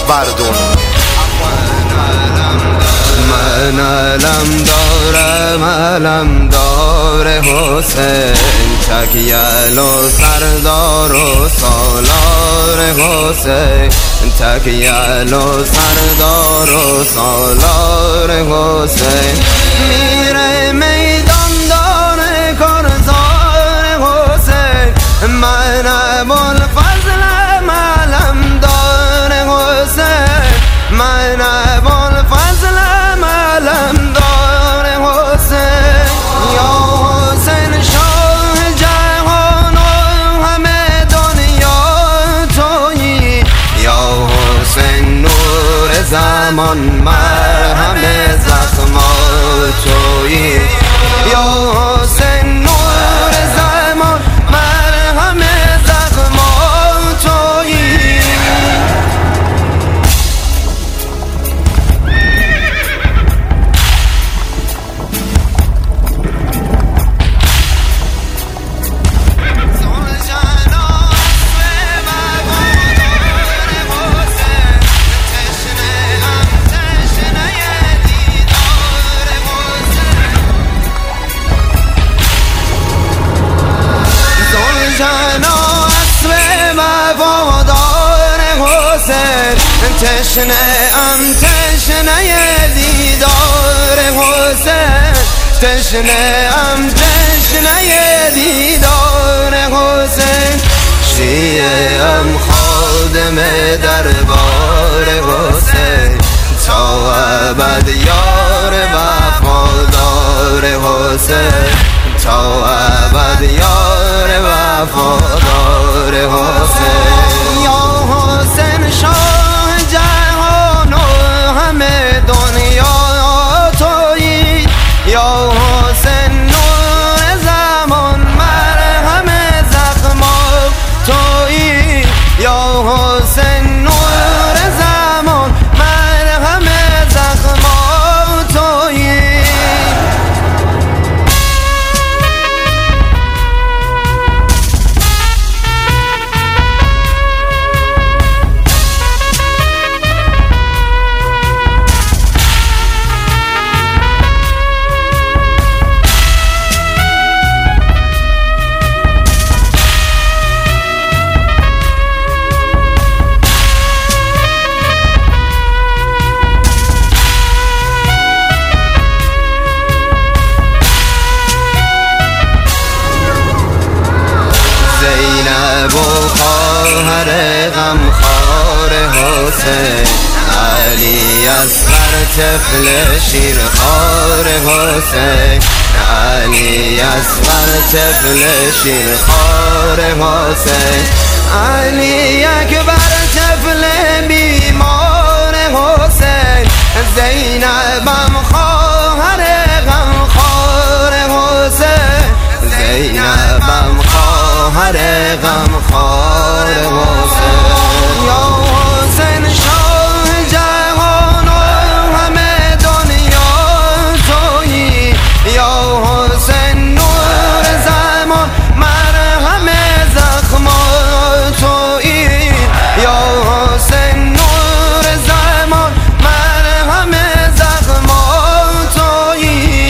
بردون. من علم داره حسین، تکیل و سردار و سالار حسین، تکیل و سردار و سالار حسین. میره میدان داره کارزار حسین، من ابوالفضل علم داره حسین، من ابوالفضل علم داره حسین. یا حسین شاه جهان و همه دنیا تویی، یا حسین نور زمان مرهم زخمات تویی، یا حسین نور زمان مرهم زخمات تویی. تشنه ام تشنه دیدار حسین، تشنه ام تشنه دیدار حسین. شیعه ام خادم دربار حسین، تا ابد یار وفادار حسین، تا ابد یار وفادار حسین. یا حسین شاه جهان و همه دنیا تویی، یا حسین نور زمان مرهم زخمات تویی، یا حسین نور زمان مرهم زخمات تویی. زینب و خواهر غمخوار حسین، علی اصغر طفل شیرخوار حسین، علی اصغر طفل شیرخوار حسین، علی اکبر طفل بیمار حسین، زینبم خواهر غمخوار حسین، زینبم خواهر غمخوار حسین. یا حسین شاه جهان و همه دنیا تویی، یا حسین نور زمان مرهم زخمات تویی، یا حسین نور زمان مرهم زخمات تویی.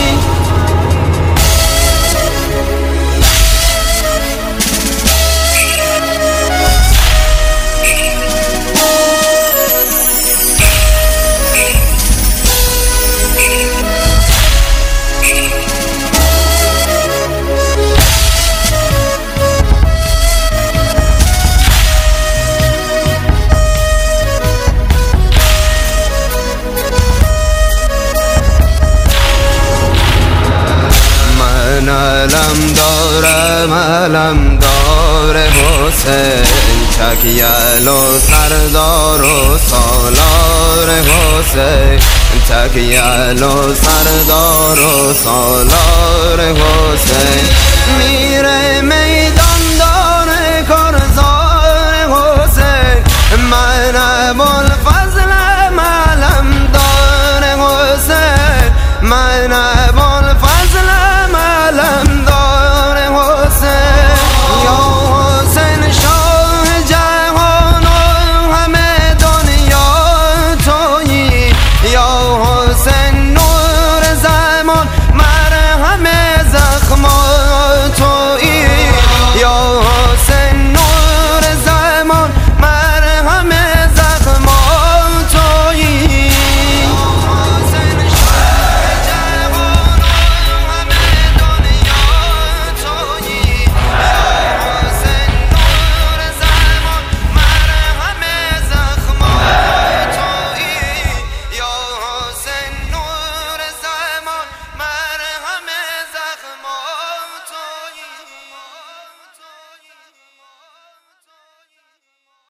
علم داره حسین، تکیل و سردار و سالار حسین، تکیل و سردار و سالار حسین. میره میدان داره کارزار حسین، من ابوالفضل